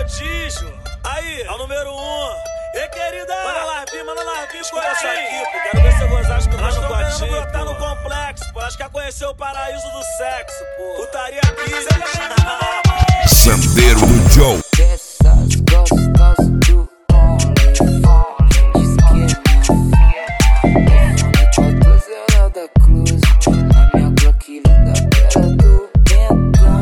prodígio. Aí, é o número 1. E querida, manda larvinho com essa aqui, pô. Quero ver você gozar que eu tô no quartinho, brotar no complexo, pô. Acho que conhecer o paraíso do sexo, pô. Putaria aqui, seja bem-vindo, meu amor. Sandeiro do Joe. Essas gostosas do OnlyFans. Diz que minha 14 ela da cruz. A minha Glock linda pera do Bentão.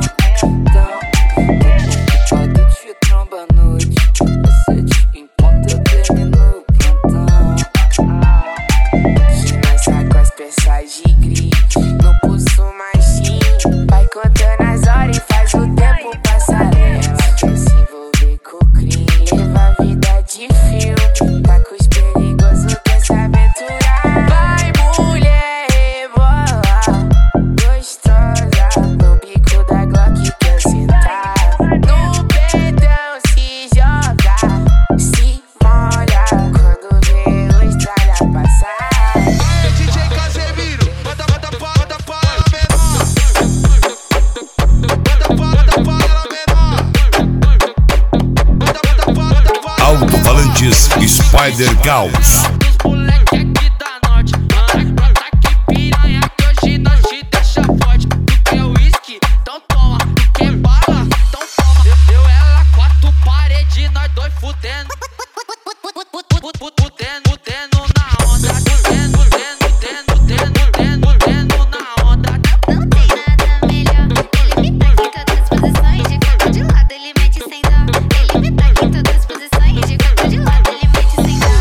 Ocupado te tromba à noite. Você te encontra, eu termino o plantão. Ginástica com as peças de grid. Não pulso mais sim. Vai contando as horas e faz o tempo passar lento. Quer se envolver com o crime, leva a vida de filme. Tá com os perigosos, quer se aventurar. Vai mulher, rebola, gostosa. No bico da Glock quer sentar. No pedão se joga, se molha. Quando vê o estrada passar. DJ Casemiro, bota pra ela menor. Alto-falantes Spider Caos. Dos moleque aqui da norte, brota que piranha que hoje nós te deixa forte. Tu quer uísque? Então toma. Tu quer bala? Então toma. Eu ela, quatro paredes, nós dois fudendo. Fudendo na onda. Fudendo na onda. Não tem nada melhor. Ele me taca em todas as posições. De corpo de lado, ele mete sem dó. Ele me taca em todas as posições. De corpo de lado, ele mete sem dó.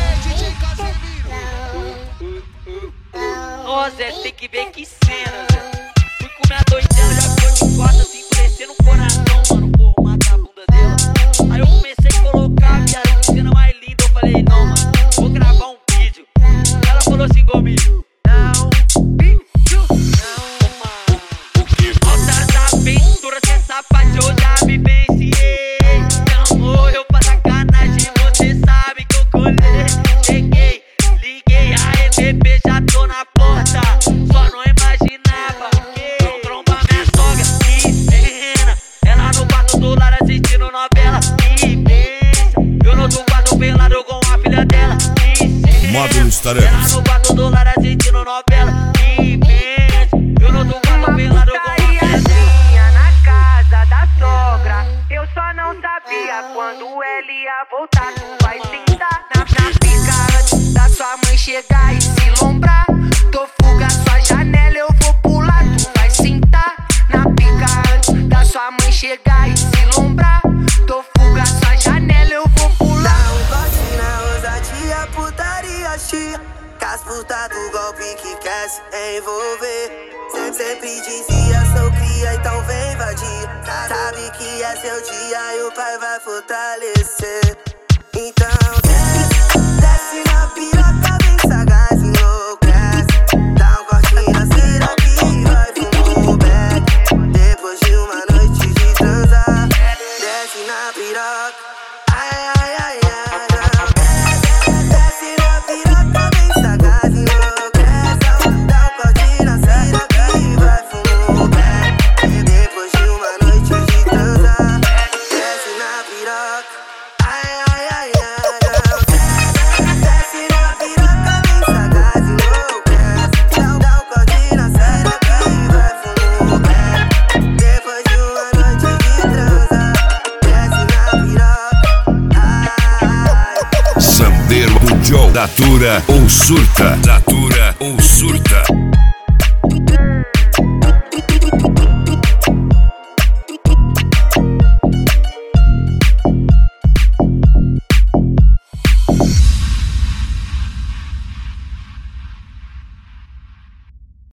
Ô Zé, tem que ver que cena, Zé. Fui comer a doidela, já ficou de costas, assim, parecendo um coração, mano. Porra, matar a bunda dela. Aí eu comecei a colocar a viagem de cena mais linda. Eu falei, não, mano, vou gravar um vídeo. Ela falou assim comigo: não, bicho, não, mano. O que falta da aventura, cê sabe, eu já me venciei. Amor, eu pra sacanagem, você sabe que eu colhei. Cheguei, liguei, a EBP, já tô na porta. Só não imaginava que eu tromba minha sogra. Que cena, ela no quarto do lar assistindo novela. Que pensa, eu no outro quarto pelado com a filha dela. Que cena, Módulos ela Tarefas. no quarto do lar assistindo novela. Que pensa, eu no outro quarto pelado com a filha dela. Na casa da sogra, eu só não sabia quando ele ia voltar. Tu vai sentar na pica antes da sua mãe chegar e se lombrar. Tô fuga sua janela, eu vou pular. Tu vai sentar na pica antes da sua mãe chegar e se lombrar. Tô fuga sua janela, eu vou pular. Dá um corte na ousadia, putaria chia. Cas puta do golpe que quer se envolver. Sempre dizia, sou cria, então vem vadia. Sabe que é seu dia e o pai vai fortalecer. Então desce na piroca, vem sagaz, enlouquece. Dá um corte na cera que vai fumar o beck. Depois de uma noite de transar, desce na piroca. Ai, ai, ai, ai, não. Desce na piroca, vem sagaz, enlouquece. Dá um corte na cera que vai fumar o beck. Depois de uma noite de transar, desce na piroca. Ai, ai, ai, ai, não. Desce na piroca, vem sagaz, enlouquece. Dá um corte na cera que vai fumar o beck. Depois de uma noite de transar, desce na piroca. Ai. Sandeiro do Joe. Datura ou surta. Datura ou surta.